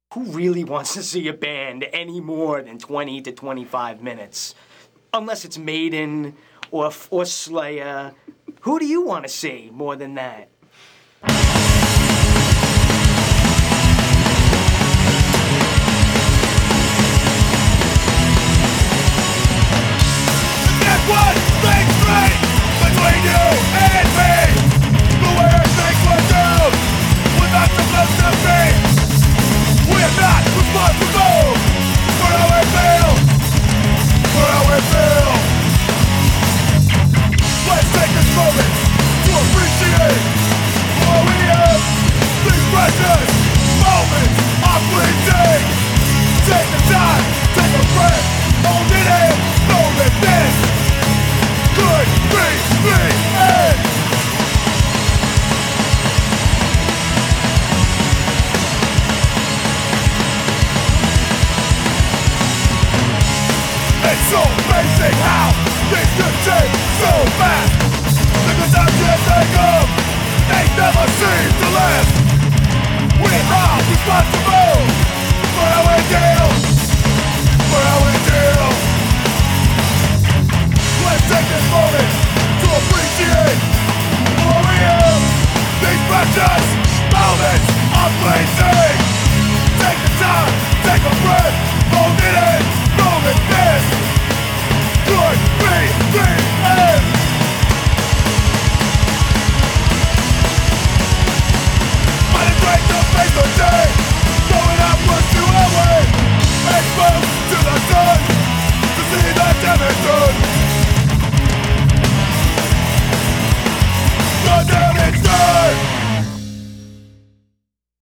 Who really wants to see a band any more than 20 to 25 minutes? Unless it's Maiden or Slayer. Who do you want to see more than that? That's what makes straight between you and me. The way our things went down was not supposed to be. We're not responsible for how we feel. For how we feel. Let's take this moment to appreciate all we have. These precious moments of fleeting. Take the time, take a breath, hold it in, know that this could be the end. It's so amazing how things can change so fast. The good times you think of, they never seem to last. We're